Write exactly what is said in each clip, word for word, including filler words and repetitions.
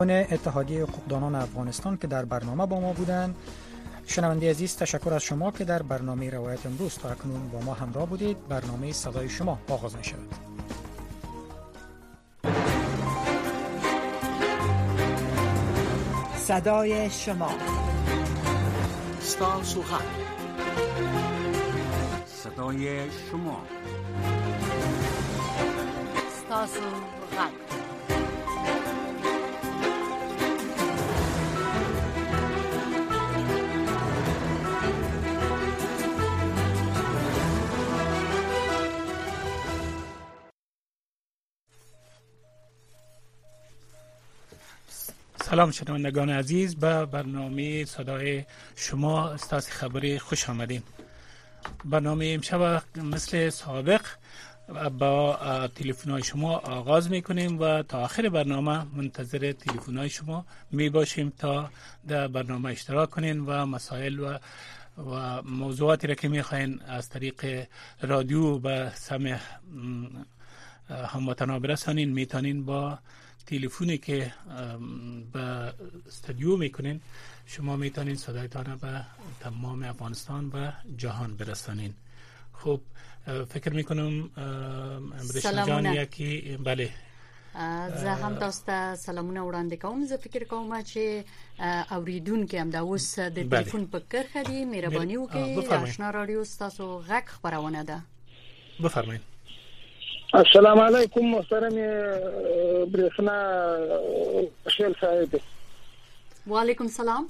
اتحادیه حقوقدانان افغانستان که در برنامه با ما بودند. شنونده عزیز، تشکر از شما که در برنامه روایت امروز تا اکنون با ما همراه بودید. برنامه صدای شما آغاز می شود. صدای شما، ستاسو غږ، صدای شما، ستاسو غږ. سلام شنوندگان عزیز، به برنامه صدای شما استاسی خبری خوش آمدین. برنامه امشب مثل سابق با تلفن‌های شما آغاز میکنیم و تا آخر برنامه منتظر تلفن‌های شما می باشیم تا در برنامه اشتراک کنین و مسائل و و موضوعاتی را که میخواین از طریق رادیو به سمع هموطنان برسانین میتونین با تلفنی که به استودیو میکنین شما میتونین صدایتان به تمام افغانستان و جهان برسانین. خب فکر میکنم امبریشن جان یکی بله زه هم تاسو ته سلامونه وړاندې کوم. زه فکر کوم چې اوریدونکو هم د اوس د ټلیفون په کرخه دي. مهرباني وکړئ، آشنا رادیو ستاسو غږ خبرونه ده. بفرمایئ. السلام علیکم محترم برېښنا شیل صاحب. وعلیکم سلام.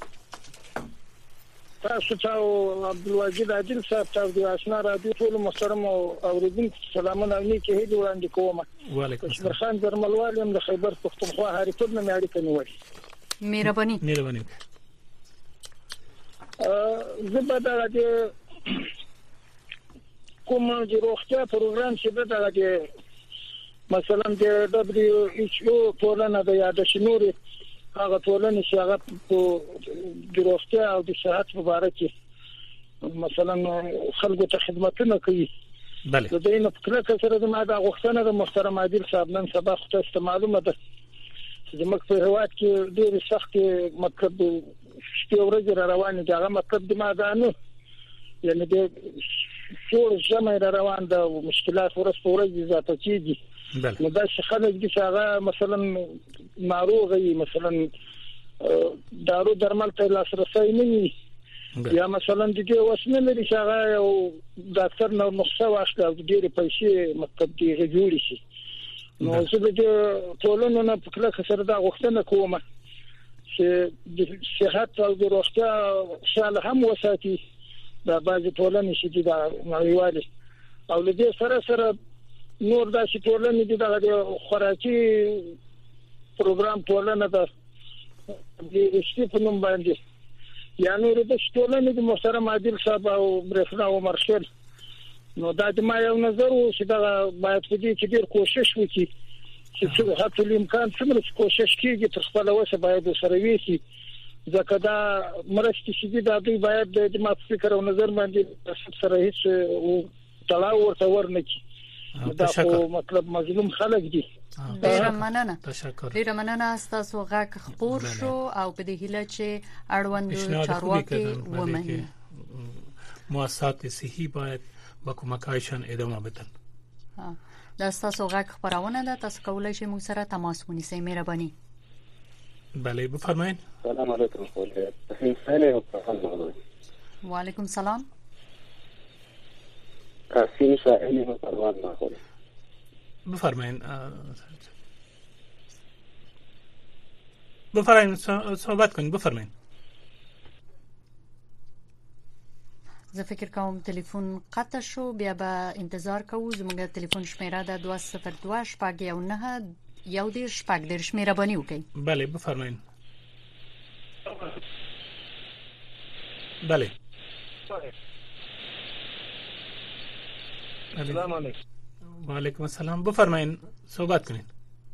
تاسو ته عبدالواجد عادل صاحب ته د آشنا رادیو ټول محترم اوریدونکو سلامونه او نیکې هیلې وړاندې کوم. وعلیکم السلام. خان درملوال یم د خیبر پښتونخوا هریپور نه مې اړیکه نیولې. مهرباني مهرباني زه به دا د کوم د روغتیا پروګرام چې به دا مثلا د دبليو ایچ او ټولنه د یاد شنوري هغه ټولنه چې هغه د روغتیا او د صحت په اړه کې مثلا خلکو ته خدماتونه کوي. بله. د دې په کله سره د ماده غوښتنه د محترم عادل صاحب نن سبا خو ته معلومه ده چې د مکه په هواد کې ډېر سخت مطلب شپې ورځې روانې دي. هغه مطلب د ماده نه یعنی د ټول جمع روان ده، مشکلات ورځ په ورځ زیاته کیږي. نو دا چې خلک دي چې هغه مثلا ناروغ وي، مثلا دارو درمل ته لاسرسي نه وي یا مثلا د دې وسنه لري چې هغه یو ډاکټر نو نسخه واخلي او ډېرې پیسې مطلب دی جوړي شي. نو زه د ټولنو نه په کله سره دا غوښتنه کوم چې د صحت او د روغتیا شاله هم وساتي دا بعضې ټولنې چې دي دا نړیوالې او له دې سره سره نور داسې ټولنې دي د خوراکي پروګرام ټولنه ده د اشتي په نوم باندې یا نور د ټولنې د محترم عادل صاحب او برېښنا او مرشل. نو دا د ما یو نظر و چې دا باید په دې کې ډېر کوشش وکړي چې حتی الامکان څومره کوشش کیږي تر خپل وسه باید سره ویسي، ځکه دا مرستې چې دي دا دوی باید د ما فکر او نظر باندې سره هیڅ تړاو ورته ورنکړي. دا خو مطلب مظلوم خلک دي. ډیره مننه. تشکر. ډیره مننه. تاسو غږ خبر شو او په دې هیله چې اړوند چارواکي ومني. مؤسسات صحی باید با کمکایشان ادامه بدن. ها دا تاسو غږ خبرونه ده. تاسو کولای شئ موږ سره تماس ونیسئ. مهرباني. بله بفرمایید. سلام علیکم. خیلی و علیکم سلام. قاسم شاهینی رو پروان نخوره. بفرمایید. بفرمایید صحبت کنید. بفرمایید. زه فکر کوم تلیفون قطع شو، بیا به انتظار کوو. زموږ تلیفون شمیره ده دوه صفر دوه شپږ یو نه یو دېرش شپږ دېرش. مهرباني وکړئ. بله بفرمایید. بله. السلام علیکم. و علیکم السلام. بفرمایید صحبت کنید.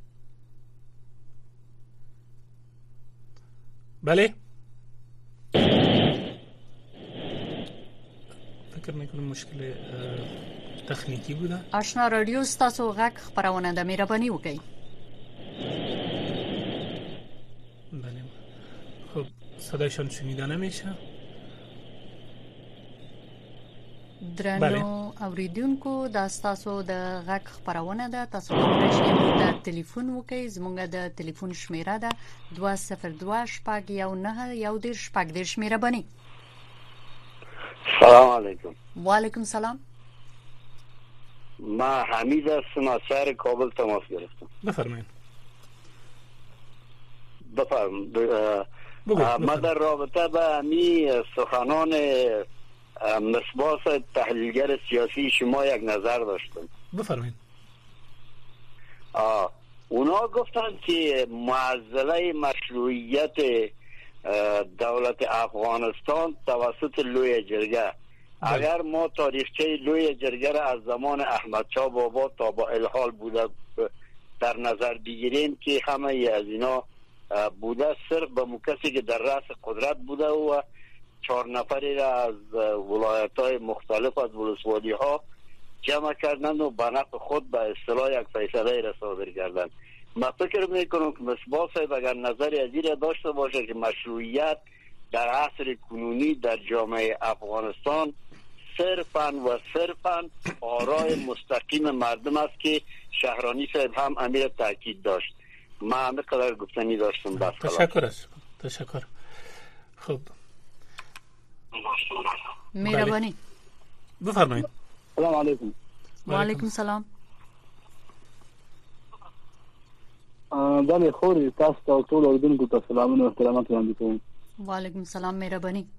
بله. فکر میکنم مشکل تخنیکی بوده. آشنا رادیو ستاسو غږ خبرونه ده. مهرباني وکړئ. خب صدایشان شنیده نمیشه. درنو اوریدونکو د تاسو د غږ خبرونه ده، تاسو کولی شئ د ټلیفون وکړئ. زموږ د ټلیفون شمیره ده دوه صفر دوه شپږ یو نه یو دېرش شپږ دېرش. مهرباني. سلام علیکم. وعلیکم سلام. ما حمید هستم از شهر کابل تماس گرفتم. بفرمایید. بفرمایید. ما در رابطه به می سخنان مصباح تحلیلگر سیاسی شما یک نظر داشتم. بفرمایید. اونا گفتن که معضله مشروعیت دولت افغانستان توسط لوی جرگه، اگر ما تاریخچه لوی جرگه را از زمان احمد شاه بابا تا با الحال بوده در نظر بگیریم که همه از اینا بوده صرف به کسی که در رأس قدرت بوده و چهار نفری را از ولایت‌های مختلف از ولسوالی ها جمع کردند و به نفع خود به اصطلاح یک فیصله را صادر کردند. من فکر میکنم که مصباح صاحب اگر نظری از این داشته باشه که مشروعیت در عصر کنونی در جامعه افغانستان صرفاً و صرفاً آرای مستقیم مردم است که شهرانی صاحب هم امیر تاکید داشت. من همه قدر گفتنی داشتم. بس تشکر است. تشکر. خب مهربانی. بفرمایید. سلام علیکم. و علیکم سلام. بله خوري تاسو ته ټول اوریدونکو ته سلامونه او احترامات وړاندې کوم. و علیکم سلام. مهرباني.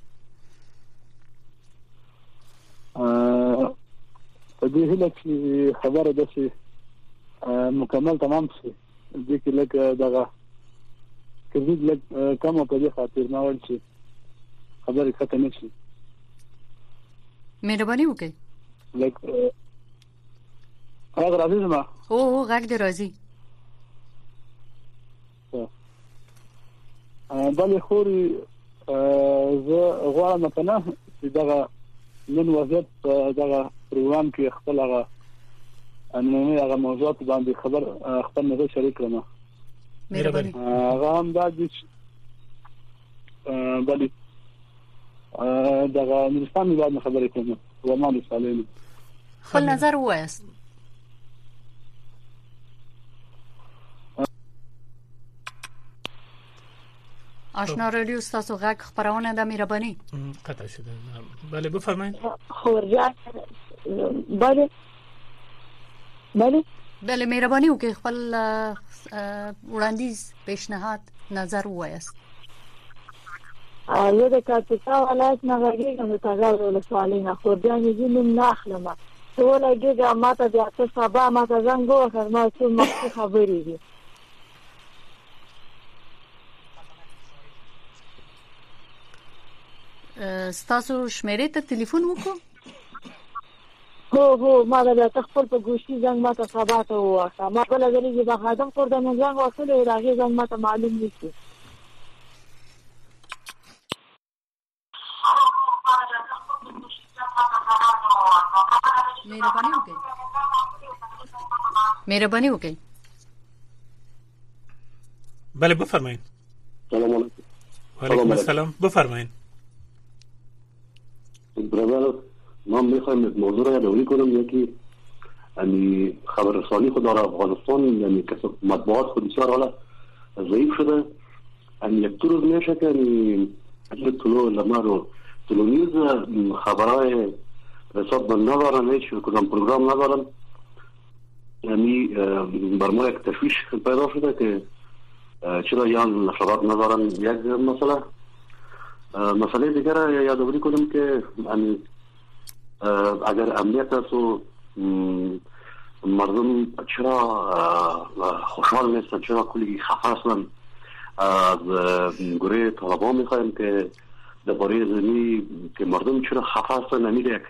ا په دې هله چې خبره ده چې مکمل تمام شي د کې لکه دغه کله لکه کومه په دې خاطر نه ول شي خبره ختمه شي. مهرباني وکړئ. لکه هغه راځي ما او او غږ دې راځي. بله خوري زه غواړم په نه چې دغه نن وضعیت دغه پروګرام کې خپل هغه انمي هغه موضوعات باندې خبر خپل نظر شریک کړم. مهرباني. هغه هم دا چې بله دغه نورستان باندې خبرې کوم و ما دې سالین خپل نظر وایست. آشنا رادیو ستاسو غږ خبرونه ده. مهرباني. قطع شده. بله بفرمایید. خورجان بله بله بله مهرباني وکړئ خپل وړاندیز پیشنهاد نظر وایست. زه د کاپیټا ولایت نه غږیږم د تازه ولسوالۍ نه. خورجان یې نوم نه اخلم. ته ولګېږه ما ته بیا څه سبا ما ته زنګ ووهه ما څه مخکې خبرې دي. ستاسو شمیرې ته ټلیفون وکړو؟ هو هو ما دا تخپل په ګوشتي زنګ ما ته سبا ته ووهه. ما بله ځلې چې به خادم خورده مې زنګ وهلی د هغې زنګ ما ته معلوم نه شي. مهرباني وکړئ. مهرباني وکړئ. بله بفرمایید. سلام علیکم. وعلیکم السلام. بفرمایید. برادر ما میخوایم موضوع را یادآوری کنم یکی یعنی خبررسانی خود در افغانستان یعنی کسب مطبوعات خود بسیار حالا ضعیف شده. یعنی یک دو روز میشه که یعنی طلوع لما رو طلوع نیوز خبرهای حساب من ندارن، هیچ کدام پروگرام ندارن. یعنی بر ما یک تشویش پیدا شده که چرا یا نشرات ندارن. یک مسئله مسئله دیگر را یادآوری کنم که اگر امنیت است و مردم چرا خوشحال نیستن، چرا کلی خفه هستن. از گروه طالبان میخوایم که درباره زمینی که مردم چرا خفه هستن امید یک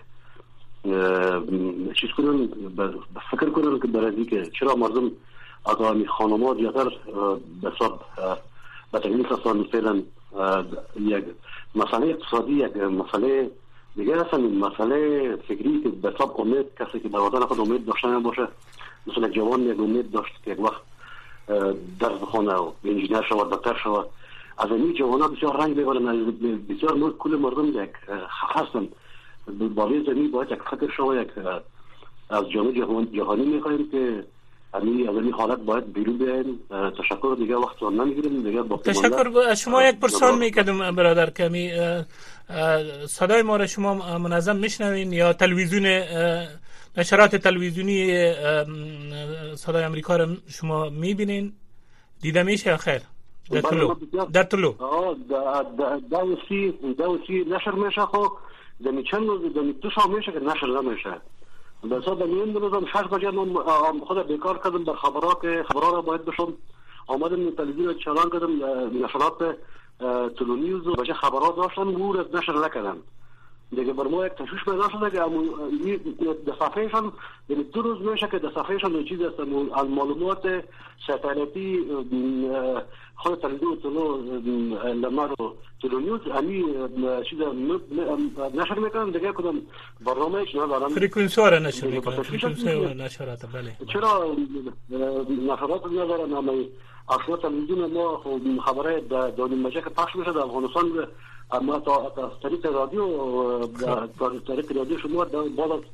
چیز کنن، فکر کنن که برای که چرا مردم از آمی خانمات زیادتر به حساب به تکلیف هستن. فعلا یک مسئله اقتصادی، یک مسئله دیگه هستن، مسئله فکری که به حساب امید کسی که در وطن خود امید داشته باشه، مثلا جوان یک امید داشت که یک وقت درس بخونه و انجینیر شود، دکتر شود از این جوانان بسیار رنگ ببرن، بسیار نور کل مردم یک هستن بالای زمین باید یک فکر شما یک از جامعه جهانی میخوایم که همین اولی حالت باید بیرون بیاین. تشکر دیگه وقت رو نمیگیریم دیگه. با تشکر از شما. یک پرسان میکردم برادر کمی صدای ما را شما منظم میشنوین یا تلویزیون نشرات تلویزیونی صدای امریکا را شما میبینین؟ دیده میشه یا خیر؟ در طلوع در طلوع آه داوسی داوسی نشر میشه خو دمی چند دمی دو سال میشه که نشر نمیشه. بس از میون بودم شش بجه من خود بیکار کردم در خبرها که خبرها را باید بشم. آمدم تلویزیون چالان کردم نشرات تلونیوز و بچه خبرها داشتن گور از نشر نکردن دیگه. بر ما یک تشویش پیدا شده که در صفحهشان یعنی دو روز میشه که در صفحهشان چیز است از معلومات ساتلاتی خود تلویزیون تلو لمر و تلونیوز همی چیز نشر میکنن دیگه. کدام برنامه ایش ندارن، فرکانسی ها را نشر میکنن، فرکانسی و نشرات. بله چرا نشرات ندارن؟ اما اصلا تلویزیون ما خبره دانیم مجه که پخش میشه در افغانستان، اما تا طریق رادیو طریق رادیو شما بعد از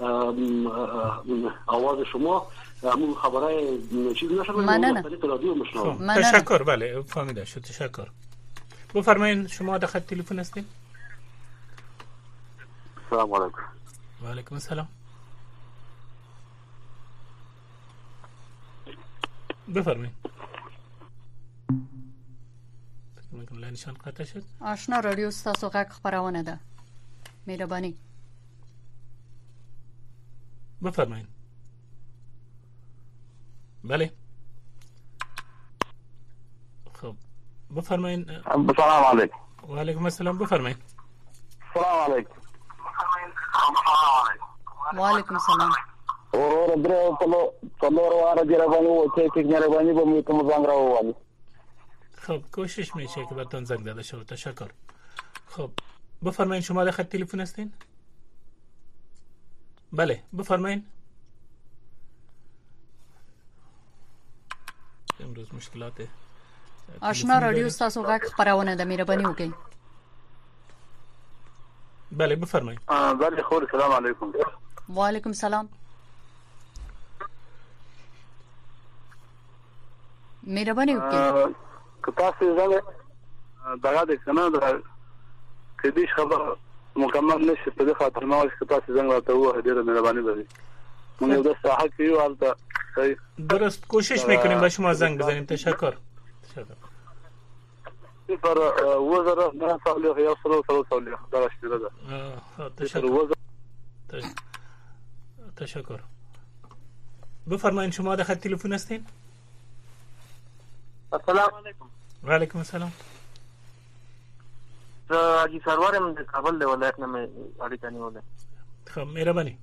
آواز شما همون خبره چیز نشه مننه. طریق رادیو مشنوم. تشکر. بله فهمیده شد. تشکر. بفرمایید شما در خط تلفن هستین؟ سلام علیکم. و علیکم السلام. بفرمایید. نشان قطع شد. آشنا رادیو ستاسو غږ خبرونه ده. مهرباني. بفرمایید. بله. خب بفرمایید. سلام علیکم. و علیکم السلام. بفرمایید. سلام علیکم. و علیکم السلام. اور درو کلو کلو واره جربانی و چه که جربانی با می کوم زنگ راوانی. خب کوشش میشه که براتون زنگ داده شود. تشکر. خب بفرمایید شما در خط تلفن هستین؟ بله بفرمایید. امروز مشکلات آشنا رادیو ستاسو غږ خبرونه ده. مهرباني وکړئ. بله بفرمایید. بله خور سلام علیکم. و علیکم السلام. مهرباني وکړئ. که تاسو زنګ دغه د کنه د کديش خبر مکمل نشي په خاطر ما چې تاسو زنګ راته وه ډیره مهرباني وکړئ. موږ د صحه کې یو حالت صحیح درست کوشش میکنیم به شما زنگ بزنیم. تشکر. تشکر. پر وزره نه سوال یا سره سره سوال دا شته ده. تشکر. تشکر. بفرمایید شما در خط تلفن هستین؟ السلام علیکم. و علیکم السلام. زه حاجي سرورم د کابل د ولایت نه مې اړیکه نیولې. خب مهرباني.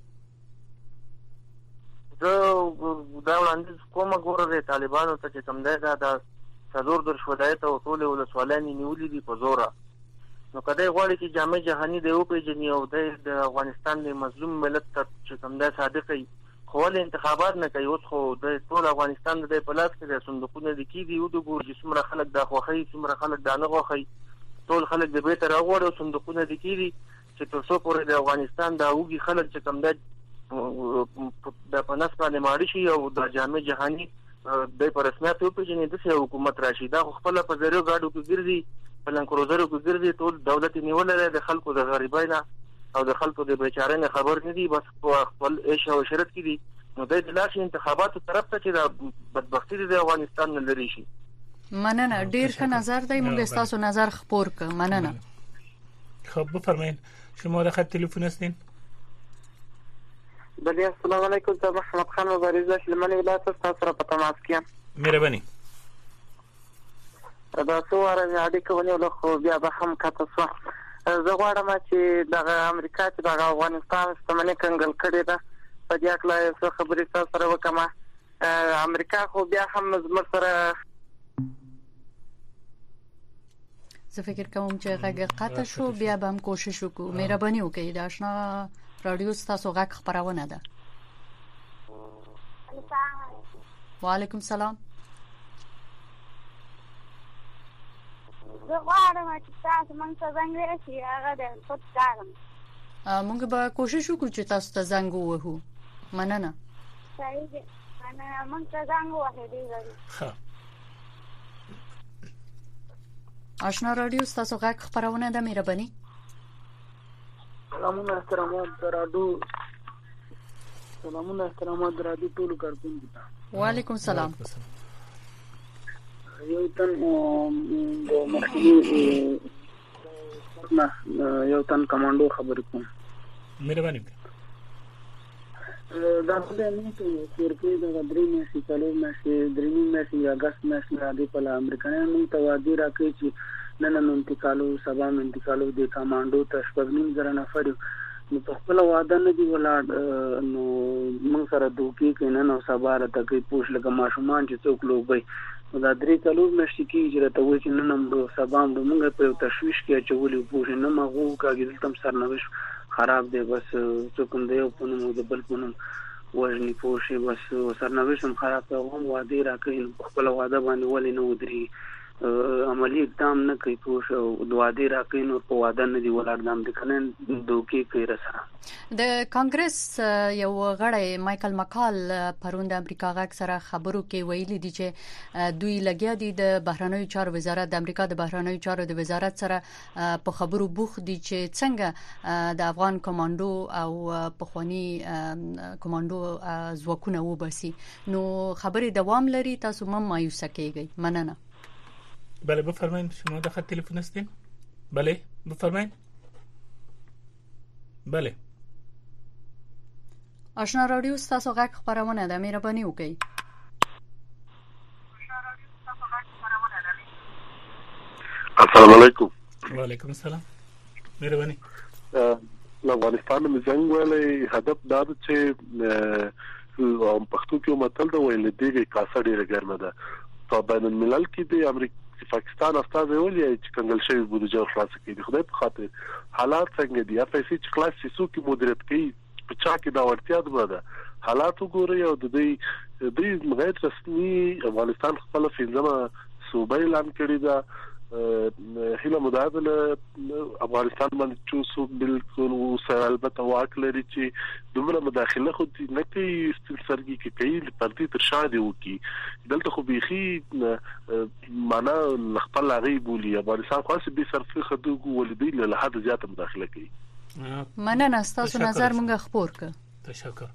زه دا وړاندیز کوم ګوره د طالبانو ته چې کوم دی دا د څلور دېرش ولایت او ټولې ولسوالۍ نیولې دي په زوره. نو که دی غواړي چې جامع جهاني دی وپېژني او دی د افغانستان د مظلوم ملت ته چې کوم دی صادق وي، خو ولې انتخابات نه کوي؟ اوس خو د ټول افغانستان د دی په لاس کې دی، صندوقونه د کېږي. وګورو چې څومره خلک دا خوښوي، څومره خلک دا نه خوښوي. ټول خلک د بیرته راغواړي او صندوقونه د کېږي چې تر څو پورې د افغانستان دا وږي خلک چې کوم دی د په نس باندې ماړه شي او د جامع جهاني دی په رسمیت وپېژني، داسې یو حکومت راشي. دا خو خپله په زریو ګاډو کې ګرځي، په لنکروزرو کې ګرځي، ټول دولت یې نیولی دی، د خلکو د غریبۍ نه او د خلکو د بیچارۍ نه خبر نه دي، بس په خپل عیش او عشرت کې دي. نو دی د لاس انتخاباتو طرف ته چې د بدبختي د افغانستان نه لرې شي. مننه. ډیر ښه نظر دی. موږ ستاسو نظر خپور کړ. مننه. خب بفرمایید شما در خط تلفن هستین؟ بله السلام علیکم. زه محمد خان مبارزه شلمنې ولایت ستاسو سره په تماس کې یم. مهرباني. دا څو واره مې اړیکه ونیوله خو بیا به هم کته شوه. زه غواړم چې دغه امریکا چې دغه افغانستان شتمني کنګل کړې ده، په دې هکله یو څه خبرې تاسو سره وکړم. امریکا خو بیا هم زموږ سره زه فکر کوم چې غږ قطع شو، بیا به هم کوشش وکړو. مهرباني وکړئ. د آشنا رادیو ستاسو غږ خبرونه ده. و علیکم السلام. زه غواړم چې تاسو موږ ته زنګ وکړئ هغه د خود کارم موږ به کوشش وکړو چې تاسو ته زنګ ووهو. مننه. صحیح دی. مننه. موږ ته زنګ ووهئ ډېر ښه. آشنا رادیو ستاسو غږ خپرونه ده. مهرباني. سلامونه احترامات درادو سلامونه احترامات درادو ټول کارکونکو ته. وعلیکم سلام. یو تن د مخکنی نه یو تن کمانډو خبرې کوم. مهرباني. دا په دې نه کې ترکیه د غدري میاشتې څلور میاشتې درې میاشتې اگست میاشتې د په امریکایانو ته وادي راکړي چې نن نن انتقالو سبا انتقالو د کمانډو ته شپږ نیم زره نفر نو په خپل واده نه دی ولاړ نو موږ سره دوکي کینه نو سبا راته کوي پوښ لکه ماشومان چې څوک لوبي دا درې څلور میاشتې کې چې راته وایي چې نن هم سبا هم موږ په تشویش کې چولې پوښ نه مغو کاږي تم سرنوشت خراب دی بس څوک هم دی په نوم د بل په نوم وژني پوښي بس سرنوشت هم خراب ته هم واده راکړي خپل واده باندې ولې نه ودري عملی اقدام نه کوي پوښ او دواده راکړي نو په واده نه دی ولر دام د کنن دوکي کوي رسره. د کانګرس یو غړی مايكل مکال پروند امریکا غاک سره خبرو کې ویلي دي چې دوی لګیا دي د بهرنیو چارو وزارت د امریکا د بهرنیو چارو د وزارت سره په خبرو بوخ دي چې څنګه د افغان کمانډو او پخوانی کمانډو ځواکونه وباسي. نو خبرې دوام لري. تاسو مم مایوسه کیږئ. مننه. بله بفرمایید. شما داخل تلفن هستین؟ بله بفرمایید. بله. آشنا رادیو ستاسو غږ خپرونه ده. مهرباني وکړئ. السلام علیکم. وعلیکم السلام. مهرباني. افغانستان مې څنګه ویلې هدف دا چې پښتو کې متل دا ویل دیږي کاسه ډیره ګرمه ده په بین الملل کې د امریکا پاکستان استاد ویلي چې کنګل شوی بودیجه خلاص کړي. خدای په خاطر حالات څنګه دي پیسې چې خلاص شي څوک مدیریت کوي په چا کې دا ورتیا ده حالات وګوري او د دې د غیر رسمي افغانستان خپل فیلمه صوبې اعلان کړی دا هله مداخله افغانستان باندې چې سو بالکل سره البته واک لري چې دومره مداخله خو نه کوي استلسرګي کې کوي پرتی تر شاده وکي دلته خو بيخي معنا خپل لغي بولی افغانستان خاص به صرف خدو ولدي له حد زیاته مداخله کوي. مننه. تاسو نظر مونږ خبر ک. تشکر.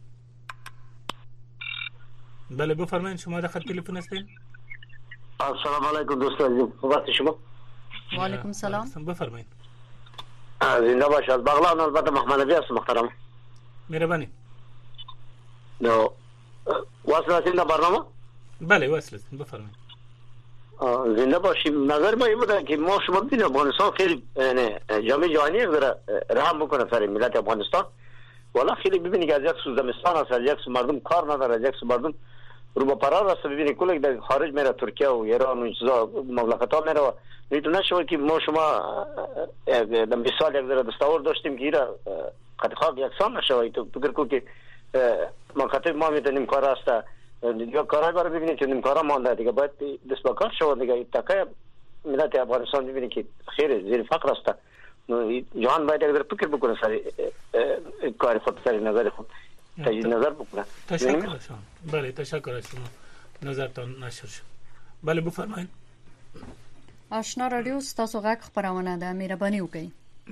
بله بفرمایید. شما داخل تلفن هستین؟ السلام علیکم دوستان. وقت شما. وعلیکم السلام. بفرمایید. زنده باشید. بغلان البته محمد نبی است محترم. مهربانی. نو واصل هستین برنامه؟ بله واصل هستین. بفرمایید. زنده باشید. نظر ما این بوده که ما شما ببینید افغانستان خیلی یعنی جامعه جهانی داره رحم بکنه سر ملت افغانستان. والا خیلی ببینید که از یک سو زمستان است، از یک سو مردم کار نداره، از یک سو مردم رو با پرار است. ببینید کلی در خارج میره ترکیه و ایران و این چیزا مملکت ها میره. میتونه نشه که ما شما در مثال یک ذره دستاور داشتیم که ایرا قد خواب یکسان نشه. تو فکر کن که مکاتب ما میتونیم کار است یا کارهای برای ببینید که نمکارا مانده دیگه باید دست با کار شود دیگه. تکه ملت افغانستان ببینید که خیلی زیر فقر است. جهان باید یک ذره فکر بکنه سر کار خود سر نظر خود تجدید نظر بکنه. تشکر شما. بله تشکر شما. نظرتان نشر شد. بله بفرمایید. آشنا رادیو ستاسو غږ خپرونه ده. مهرباني وکړئ.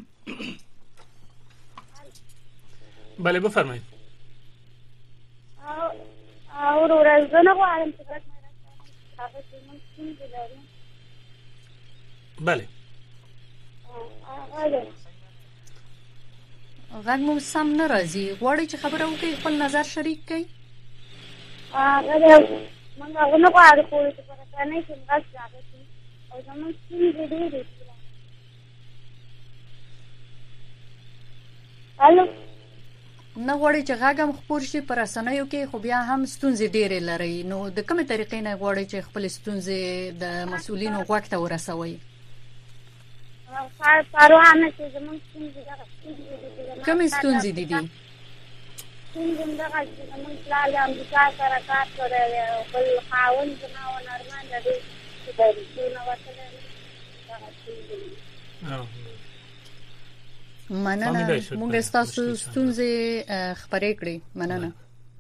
بله بفرمایید. او ورځنه غواړم چې تاسو تاسو موږ څنګه لرو. بله. غږ مو سم نه راځي. غواړئ چې خبره وکړئ خپل نظر شریک کړئ. ا موږ غواړو غواړو چې په نه کې غږ راځي او زموږ څنګه دی. الو نه غواړي چې غاګم خپور شي پر اسنایو کې خو بیا هم ستونزې ډېرې لري. نو د کومه طریقې نه غواړي چې خپل ستونزې د مسؤلینو غوږ ته ورسوي؟ پروانه چې زموږ ستونزې کومې ستونزې دي دي؟ څنګه دغه چې زموږ پلار د امریکا سره کار کوي او بل خاوند زما و نرمان دی چې د ریښتینو وسله مننه موږ ستاسو ستونزې خبرې کړې مننه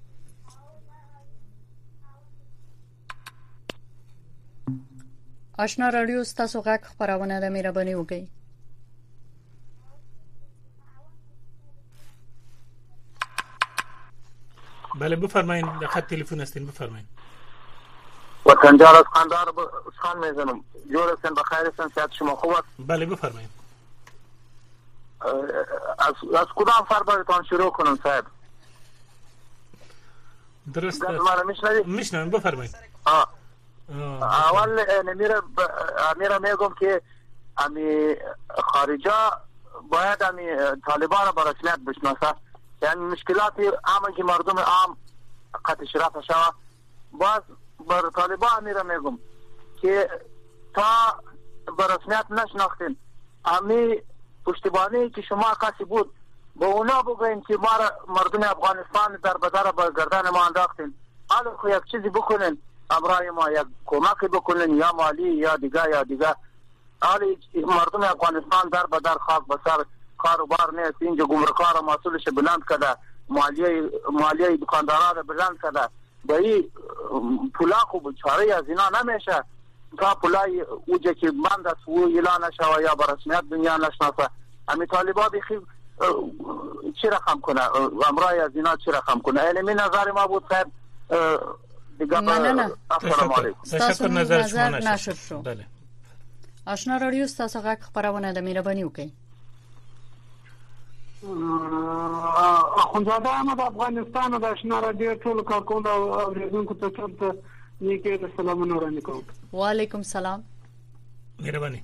آشنا رادیو ستاسو غږ خبرونه ده مهرباني وکړئ بله بفرمایید در خط تلفن هستین بفرمایید وطنجار از خاندار خان میزنم جور هستین بخیر هستین صحت شما خوب است بله بفرمایید از از کدام فربایتان شروع کنم صاحب درست است میشنوید میشنوم بفرمایید آه اول نمیره میره میگم که امی خارجه باید امی طالبان با رسمیت بشناسه یعنی مشکلات عامه که مردم عام قطع شرف شوه باز بر طالبان میره میگم که تا با رسمیت نشناختین امی پشتیبانی که شما کسی بود با اونا بگوین که ما مردم افغانستان در بدر با گردن ما انداختین حالا خو یک چیزی بکنین امرای ما یک کمک بکنین یا مالی یا دیگه یا دیگه حالی مردم افغانستان در بدر خاک بسر کاروبار نیست اینجا گمرکار مسئولش بلند کرده مالیه مالیه دکانداران بلند کرده به این پولا خوب چاره از اینا نمیشه تا پولای اوجه که بند است و اعلان نشوه یا به رسمیت دنیا نشناسه امی طالبا بخی چی رقم کنه امرای از اینا چی رقم کنه علمی نظر ما بود خیر دیگه مننه السلام علیکم تشکر نظر شما نشد شو بله آشنا رادیو ستاسو غږ خبرونه ده مهرباني وکړئ اخوندزاده احمد افغانستان د آشنا رادیو ټول کارکوونکو او اوریدونکو ته ټول نیکی د سلامونه وړاندې کوم وعلیکم سلام مهرباني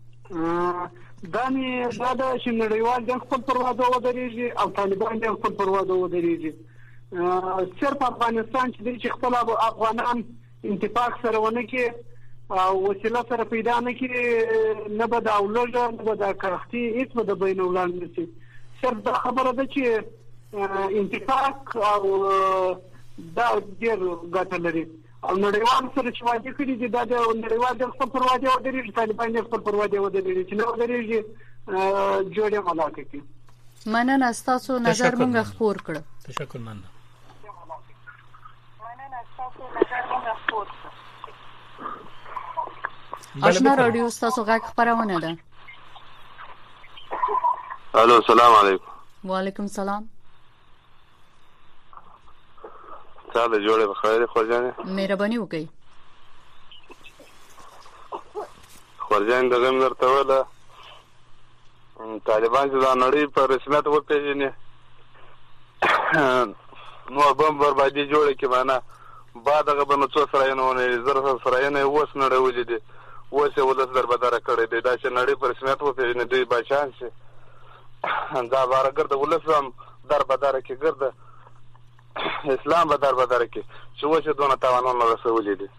دا نه دا د شنړیوال د خپل پرواده ودرېږي او طالبان د خپل پرواده ودرېږي صرف افغانستان چې د خپل افغانان انتفاق سره ونه کې او وسیله سره پیدا نه کې نه به د اولوژه نه به د کاختي هیڅ به د بین اولان نشي صرف دا خبره ده چې انتفاق او دا ډېر ګټه لري او نړیوال سره چې واجب کړي دي دا د نړیوال د خپل پرواده ودرېږي طالبان د خپل پرواده ودرېږي چې نو ودرېږي جوړه ملاقات کوي مننه ستاسو نظر مونږ خبر کړ تشکر مننه آشنا رادیو ستاسو غږ خبرونه ده الو السلام علیکم وعلیکم سلام تاسو جوړه بخیر خورجان مهرباني وکړئ خورجان دغه مرته ولا طالبان چې دا نړۍ په رسمیت وپیژني نو بم بربادي جوړه کې معنا بعد هغه بنو څو سره نه زر سره نه وس نه ولې دي وسه ولس در بدره کړی دی دا چې نړۍ په رسمیت وپیژني دوی بچان شي دا بارګر د ولسم در بدره کې ګرځي اسلام به در بدر کې چې وشه دونه توانونه رسولې دي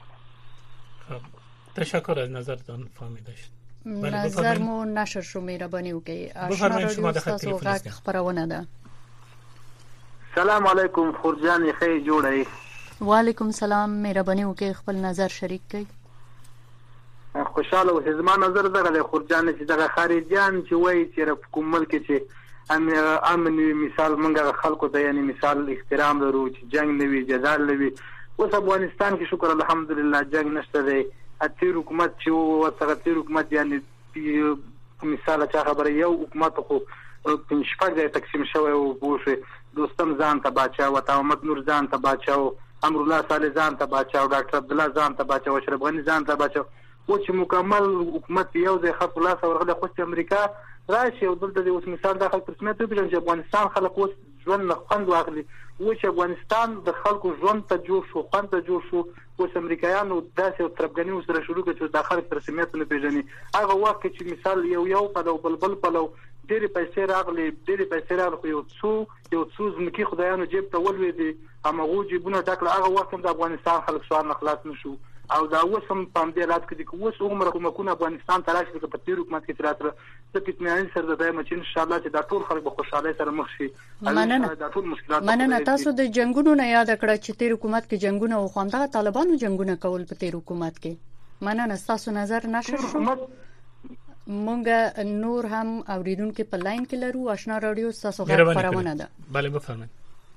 تشکر از نظرتان فهمیده شد نظر مو نشر شو مهرباني وکړئ آشنا رادیو ستاسو غږ خبرونه ده سلام علیکم خورجان خی جوړی وعلیکم سلام مهرباني وکړئ خپل نظر شریک کړئ خوشاله اوسئ زما نظر دغه خورجان چې دغه خارجيان چې وایي چې کوم ملک چې امن مثال منګه خلکو ته یعنی مثال احترام لرو چې جنگ نه وي جدال نه وي اوس افغانستان کې شکر الحمدلله جنگ نشته دی اتیر حکومت چې او تغتیر حکومت یعنی مثال چې خبره یو حکومت خو په شپږ ځای تقسیم شوی او بوشه دوستم ځان ته باچا او محمد نور ځان ته باچا او امر الله صالح ځان ته باچا او ډاکټر عبد الله ځان ته باچا او اشرف غنی ځان ته باچا او چې مکمل حکومت یو ځای خلک الله سره خو امریکا راشي او دلته د اوس مثال د خلک رسمیت په چې افغانستان خلک اوس ژوند نه خوند واخلي او چې افغانستان د خلکو ژوند ته جوړ شو خوند ته جوړ شو اوس امریکایانو داسې تربګنی سره شروع کړي چې د خلک رسمیت نه پیژني هغه وخت چې مثال یو یو په لو بلبل په لو ډېری پیسې راغلي ډېری پیسې راغلي یو څو یو څو ځمکې خدایانو جیب ته ولوي هغه جیبونه ټاکله هغه وخت د افغانستان خلک سوال نه خلاص نشو او دا اوس هم په دې حالت کې چې اوس عمر حکومتونه افغانستان ته راشي په تیر حکومت کې تراتره د اطمینان سره د دایمه چې ان شاء الله چې دا ټول خلک به خوشاله سره مخ شي مننه دا ټول مشکلات مننه تاسو د جنگونو نه یاد کړئ چې تیر حکومت کې جنگونه او خوانده طالبانو جنگونه کول په تیر حکومت کې مننه تاسو نظر نشر شو مونږ نور هم اوریدونکو په لاین کې لرو. آشنا رادیو تاسو غږ خبرونه ده. بله بفرمایئ.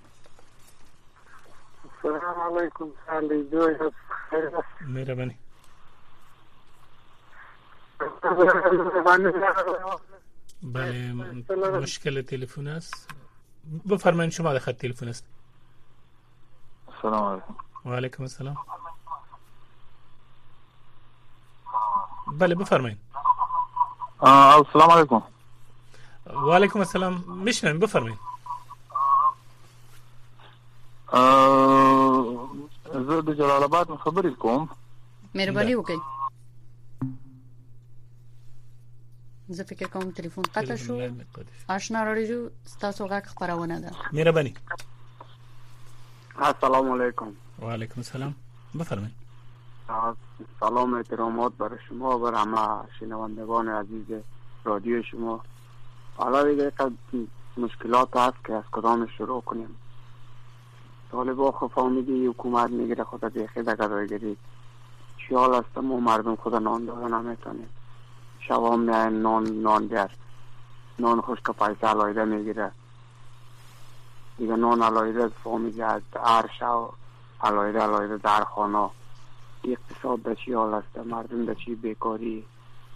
السلام علیکم. علی جوی مهربانی. بله مشکل تلفن است. بفرمایید شما در خط تلفن است. السلام علیکم. و علیکم السلام. بله بفرمایید. السلام علیکم. و علیکم السلام. میشنویم بفرمایید. زه د جلال آباد خبرې کوم. مهرباني وکړئ. زه فکر کوم تلیفون قطع شو. آشنا رادیو تاسو غږ خبرونه ده. مهرباني. السلام علیکم. و علیکم السلام. بفرمایید. سلام احترامات برای شما و برای همه شنوندگان عزیز رادیو شما. حالا دیگه مشکلات هست که از کدام شروع کنیم. طالبا خب فهمیدی حکومت میگیره خدا دیخی در گدایگیری چی حال است ما مردم خدا نان داده نمیتونیم. شب هم میایم نان نان بیار نان خشک پیسه علایده میگیره دیگه نان علایده فهمیدی از هر شب علایده علایده در خانه. اقتصاد در چی حال است مردم در چی بیکاری.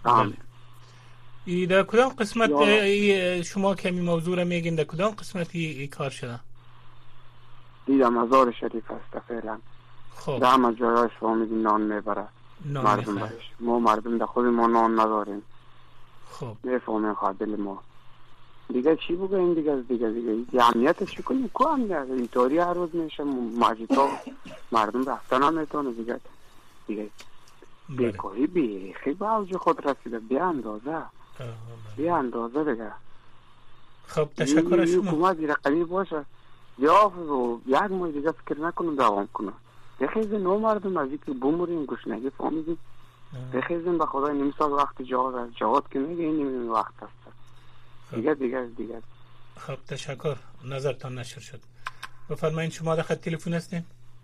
ای در کدام قسمت ای شما کمی موضوع را میگین در کدام قسمت ای کار شده؟ دیدم مزار شریف است فعلا. خب در همه جایش فهمیدی نان میبره مردم برش. ما مردم در خود ما نان نداریم. خب نفهمیم خادل ما دیگه چی بگویم دیگه دیگه دیگه جمعیتش کنیم کو هم اینطوری هر روز میشه ماجیتا مردم رفتن هم میتونه دیگه دیگه بیکاری بیخی به اوج خود رسیده بی اندازه بی اندازه دیگه. خب تشکر از شما. حکومت رقمی باشه یا یک ماه دیگه فکر نکنم دوام کنه. بخیزین نو مردم از اینکه بموریم گشنگی فهمیدیم. بخیزین به خدا نیم سال وقت جهاد است. جهاد که میگه این وقت است دیگه دیگه دیگه. خب تشکر نظرتان نشر شد. بفرمایید شما در خط تلفن هستین؟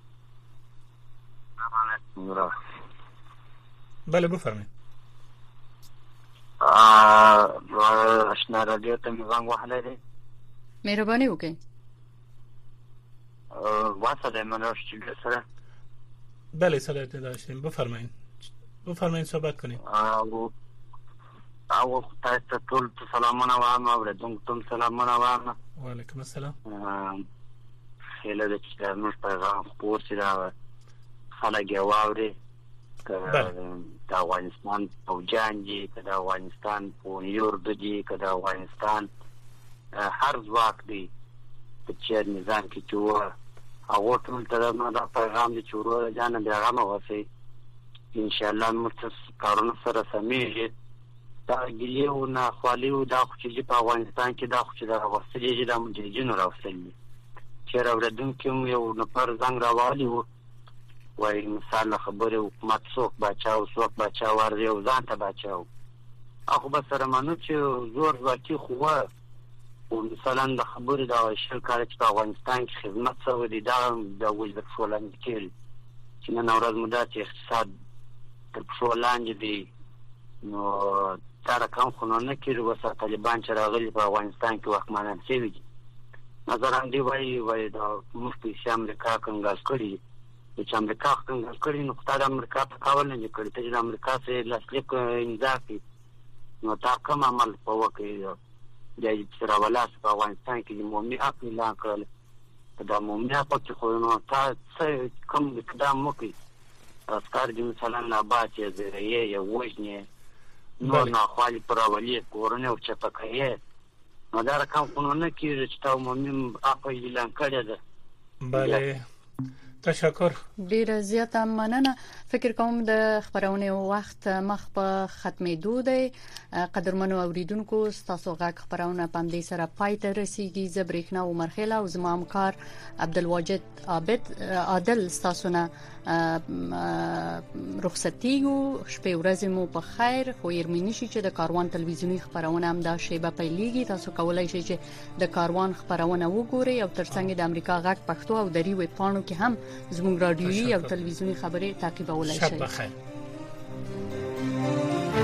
بله بفرمایید. آشنا رادیو ته میوان وحله دی. مهرباني وکړئ. واسه د منوش چې سره. بله صدای داشتیم. بفرمایید. بفرمایید صحبت کنید. او او تاسو ټول سلامونه وایم او دونکو سلامونه وایم. و علیکم السلام. خیلی د چې موږ پیغام خپور سي دا خلک واوري د افغانستان فوجان دي د افغانستان پونیور دي د افغانستان هر ځواک دی چې نظام کې چې او ټول ته دا پیغام دي چې ورو ځان بیا غو وسی ان شاء الله مرتس کارونه سره سمېږي. دا ګلیو نه خالیو دا خو چې په افغانستان کې دا خو چې دا وسلې د مجاهدینو راوستل چې راوړدونکو یو نفر زنګ راوالي وو وای مثال خبره حکومت څوک بچاو څوک بچاو ورځي او ځان ته بچاو هغه به سره مانو چې زور ورکی خو او مثلا د خبره دا شل کال چې په افغانستان کې خدمت سوی دی دا د وجدت فولان کې چې نن ورځ مدت اقتصاد تر فولان دی نو تر کوم خو نه کېږي وسه طالبان چې راغلي په افغانستان کې وکمانان شوي دي. نظر دی وای وای دا مفتي امریکا کنګاس کړی چې امریکا کنګاس کړی نو خدای امریکا په کاول نه کړی ته د امریکا سره لاسلیک امضا کړي نو تا کوم عمل په وکړي د سره ولاس په افغانستان کې د مومي اپ اعلان کړل دا مومي اپ چې خو نو تا څه کوم اقدام وکړي اسکار د مثلا نه باچې زریه یو وژنې نو نه خالي پراولي کورونه او چپکایې نو دا رقم خو نه کېږي چې تا مومي اپ اعلان کړی ده. بله تشکر. ډیره زیاته مننه. فکر کوم د خبرونه وخت مخ په ختمېدو دی. قدرمنو اوریدونکو تاسو غږ خبرونه پام دې سره پای ته رسیدي. زبریښنا عمر خیله او زما همکار عبدالواجد عابد عادل تاسو نه رخصتیږو. شپه ورځ مو په خیر. خو يرمنی شي چې د کاروان تلویزیونی خبرونه هم دا شیبه پیلېږي. تاسو کولای شئ چې د کاروان خبرونه وګورئ او ترڅنګ د امریکا غږ پښتو او دری ویب پاڼو کې هم زموږ رادیويي او تلویزیونی خبرې تعقیبولای شئ. شب بخیر.